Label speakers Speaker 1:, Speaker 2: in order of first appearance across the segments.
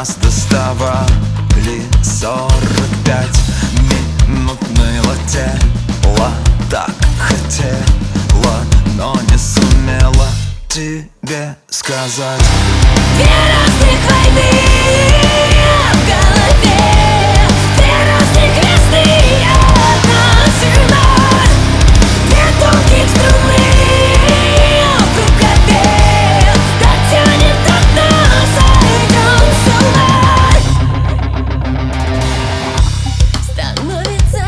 Speaker 1: Нас доставали 45 минут налетела. Так хотела, но не сумела тебе сказать.
Speaker 2: Две разных войны в голове, две разных весны, одна зима, две тонких струны в рукаве, дотянет до дна, сойдем с ума. Становится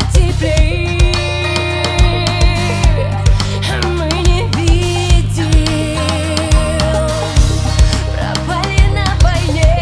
Speaker 2: теплее, а мы не видим. Пропали на войне,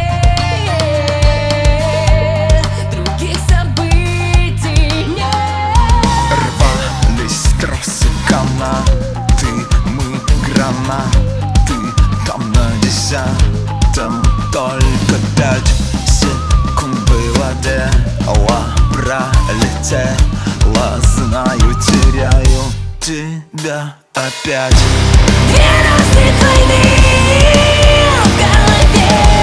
Speaker 2: других событий нет.
Speaker 1: Рвались тросы, канаты, мы гранаты. Там на 10-м только 5 секунд было, дело пролетело. Знаю, теряю тебя опять.
Speaker 2: Две разных войны в голове,